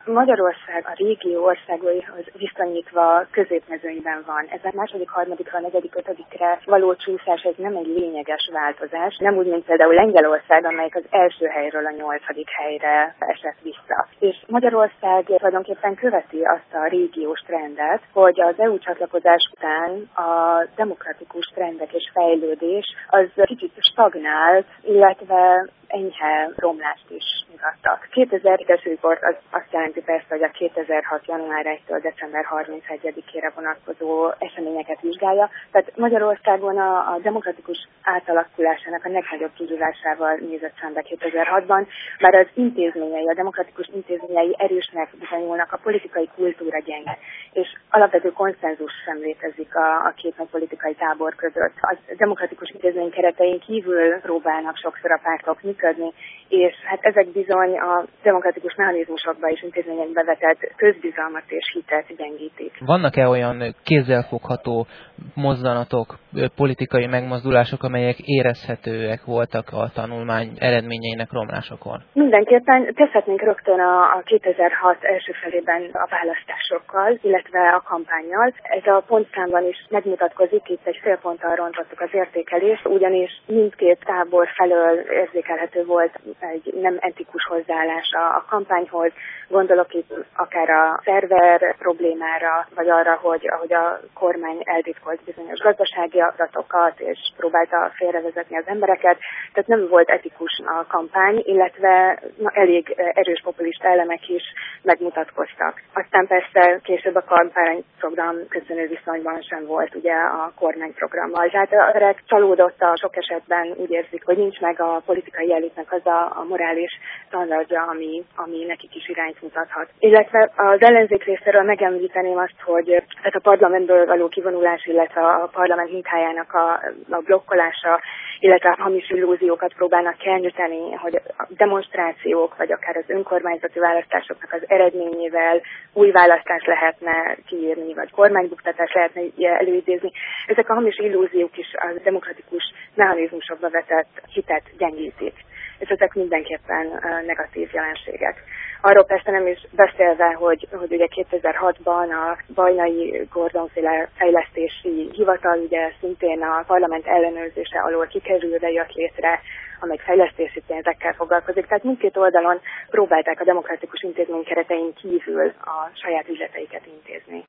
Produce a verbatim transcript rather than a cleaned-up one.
Magyarország a régió országaihoz viszonyítva középmezőnyben van. Ez a második, harmadikra, negyedik, ötödikre való csúszás, ez nem egy lényeges változás. Nem úgy, mint például Lengyelország, amelyik az első helyről a nyolcadik helyre esett vissza. És Magyarország tulajdonképpen követi azt a régiós trendet, hogy az é u csatlakozás után a demokratikus trendek és fejlődés az kicsit stagnált, illetve enyhe romlást is mutattak. kétezer-es riport az azt jelenti persze, hogy a kétezer-hat. január elsejétől december harmincegyedikére vonatkozó eseményeket vizsgálja. Tehát Magyarországon a, a demokratikus átalakulásának a legnagyobb kihívásával nézett szembe kétezer-hatban, már az intézményei, a demokratikus intézményei erősnek bizonyulnak, a politikai kultúra gyenge, és alapvető konszenzus sem létezik a, a két nagy politikai tábor között. A demokratikus intézmény keretein kívül próbálnak sokszor a pártok működni, és hát ezek bizony a demokratikus mechanizmusokba és intézményekbe vetett közbizalmat és hitet gyengítik. Vannak-e olyan kézzelfogható mozdulatok, politikai megmozdulások, amelyek érezhetőek voltak a tanulmány eredményeinek romlásakor? Mindenképpen kezdhetnénk rögtön a, a kétezer-hat első felében a választásokkal, illetve a kampánnyal. Ez a pontszámban is megmutatkozik, itt egy fél ponttal rontottuk az értékelést, ugyanis mindkét tábor felől érzékelhető volt egy nem etikus hozzáállás a, a kampányhoz. Gondolok itt akár a szerver problémára, vagy arra, hogy ahogy a kormány eltitkolt bizonyos gazdasági adatokat, és próbálta félrevezetni az embereket. Tehát nem volt etikus a kampány, illetve na, elég erős populista elemek is megmutatkoztak. Aztán persze később a kampányprogram köszönő viszonyban sem volt ugye a kormányprogrammal. Tehát az emberek csalódottak, sok esetben úgy érzik, hogy nincs meg a politikai elitnek az a, a morális standardja, ami, ami nekik is irányt mutathat. Illetve az ellenzék részéről megemlíteném azt, hogy tehát a parlamentből való kivonulás, illetve a parlament munkájának a, a blokkolása, illetve a hamis illúziókat próbálnak kelteni, hogy a demonstrációk, vagy akár az önkormányzati választásoknak az eredményével új választást lehetne kiírni, vagy kormánybuktatást lehetne előidézni. Ezek a hamis illúziók is a demokratikus mechanizmusokba vetett hitet gyengítik, és ezek mindenképpen negatív jelenségek. Arról persze nem is beszélve, hogy, hogy ugye kétezer-hatban a Bajnai Gordon-féle fejlesztési hivatal ugye szintén a parlament ellenőrzése alól kikerülve jött létre, amely fejlesztési pénzekkel foglalkozik. Tehát mindkét oldalon próbálták a demokratikus intézmény keretein kívül a saját ügyleteiket intézni.